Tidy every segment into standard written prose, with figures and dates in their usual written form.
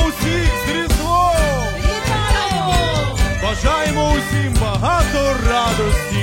усіх з Різдвом! Вітаємо! Бажаємо усім багато радості!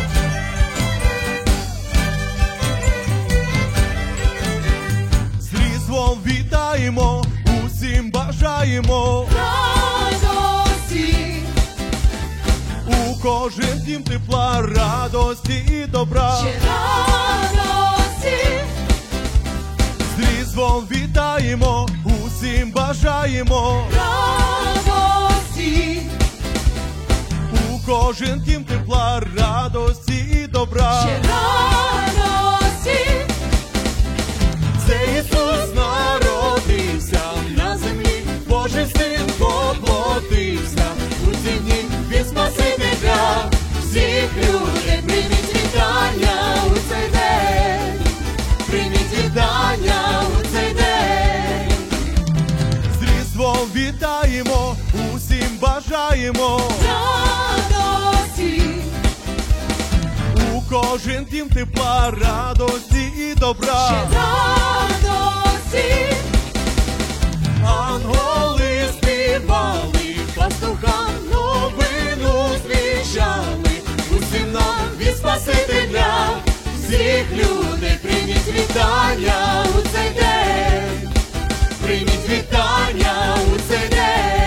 З Різдвом вітаємо, усім бажаємо Радості! у кожен дім тепла, радості і добра. Ще радості! З Різдвом вітаємо, усім бажаємо Радості! у кожен дім тепла, радості і добра. Ще радості! Це Ісус народився на землі, Божий син поплотився. У ці дні він Спасителя всіх людей. Прийміть вітання у цей день, прийміть вітання у цей день. З Різдвом вітаємо, усім бажаємо Радості! у кожен дім тепла, радості і добра. Ще радості! Ангели співали, пастухам новину звіщали. Усім нам від Спасителя всіх людей. Прийміть вітання у цей день, прийміть вітання у цей день.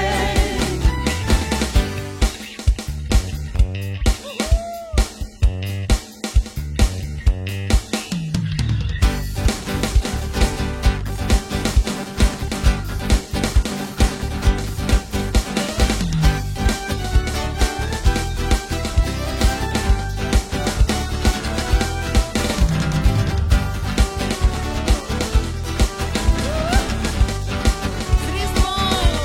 З Різдвом!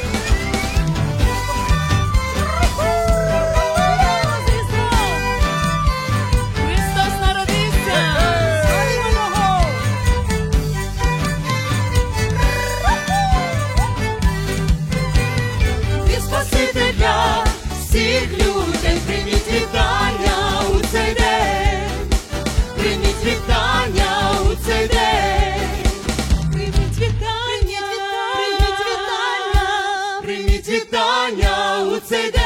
З Різдвом! Христос народився! Славімо Його! Від Спасителя всіх людей. Прийміть вітання у цей день, прийміть вітання у цей день. Прийміть вітання! Прийміть вітання! Прийміть вітання у цей день.